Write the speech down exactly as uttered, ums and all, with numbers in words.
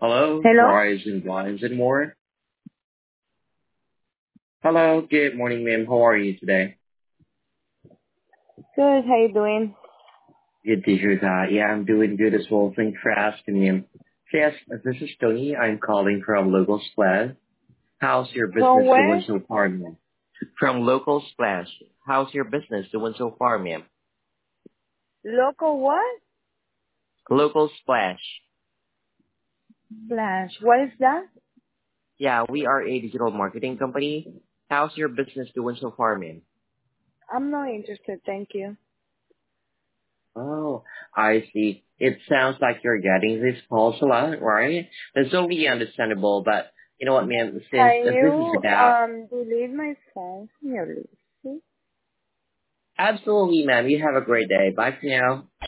Hello, Hello? Verizon Blinds and more. Hello, good morning, ma'am. How are you today? Good, how you doing? Good to hear that. Yeah, I'm doing good as well. Thanks for asking, ma'am. So yes, this is Tony. I'm calling from Local Splash. How's your From business doing where? so far, ma'am? From Local Splash. How's your business doing so far, ma'am? Local what? Local Splash. Flash. What is that? Yeah, we are a digital marketing company. How's your business doing so far, ma'am? I'm not interested, thank you. Oh, I see. It sounds like you're getting these calls a lot, right? That's totally understandable, but you know what, man? Since Can uh, this is you about um delete my phone from your list, please? absolutely, man. You have a great day. Bye for now.